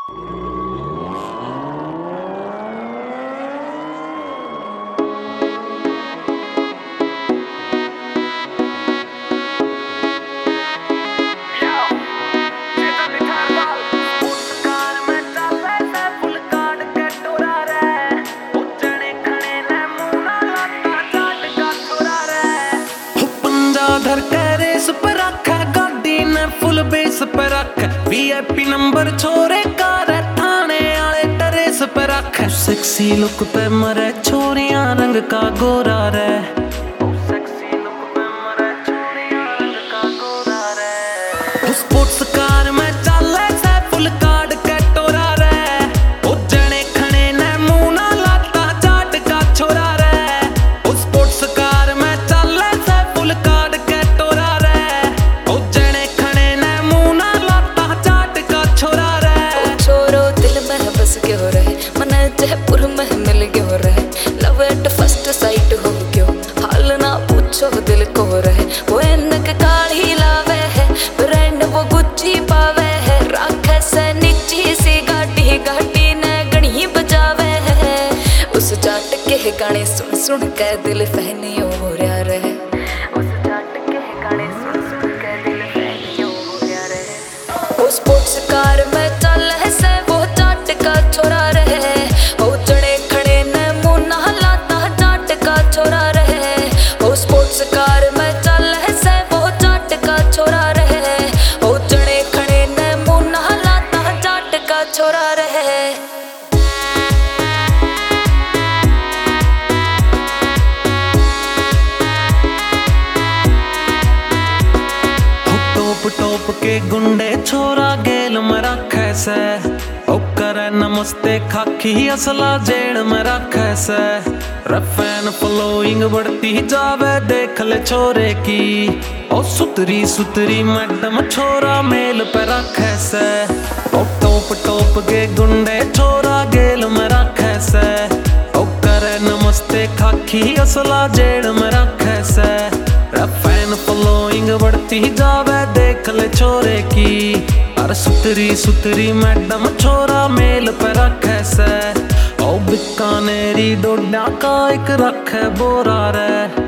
धर के रेस पे रखा गाड़ी ने फुल बेस पे रखा वीआईपी नंबर छोरे कार थाने आले टेरेस पे रखा सेक्सी लुक पे मरे छोरियां रंग का गोरा रे सेक्सी लुक पे मरे छोरियां रंग का गोरा रे स्पोर्ट्स कार में चले से फुल कार्ड के टोरा रे ओ जने खने ने मुंह ना लाता चाट का छोरा रे ओ स्पोर्ट्स कार में चले से फुल कार्ड जयपुर में मिल गयो रहे लव एट फर्स्ट साइट हो गयो हाल ना पूछो दिल को रहे वो इनक काढ़ी लावे है ब्रांड वो गुच्ची पावे है राखे से नीची सी गाड़ी गाड़ी ने गणी बजावे है उस जाट के गाने सुन सुन के दिल फहनियो हो रहा रहे उस जाट के गाने सुन सुन के दिल फहनियो हो रहा रहे वो स्पोर्ट्स कार में चल है से वो जाट का छोरा रहे छोरा रहे ओ स्पोर्ट्स कार में चल है से वो जाट का छोरा रहे ओ जड़े खड़े ने मुंह ना लाता जाट का छोरा रहे टोप टोप के गुंडे छोरा गेल में रखे से ओ करे नमस्ते खाकी असला जेड़ में रखे से रफैन फॉलोइंग बढ़ती जावे देख ले छोरे की ओ सुतरी सुतरी मैडम छोरा मेल पे रखे से ओ टोप टोप के गुंडे छोरा गेल में रखे से ओ करे नमस्ते खाकी असला जेड़ में रखे से रफैन फॉलोइंग बढ़ती जावे देख ले छोरे की अरे सुतरी सुतरी मैडम छोरा मेल पे रखे से ओ बीकानेरी डोडा का एक रखे बोरा रे।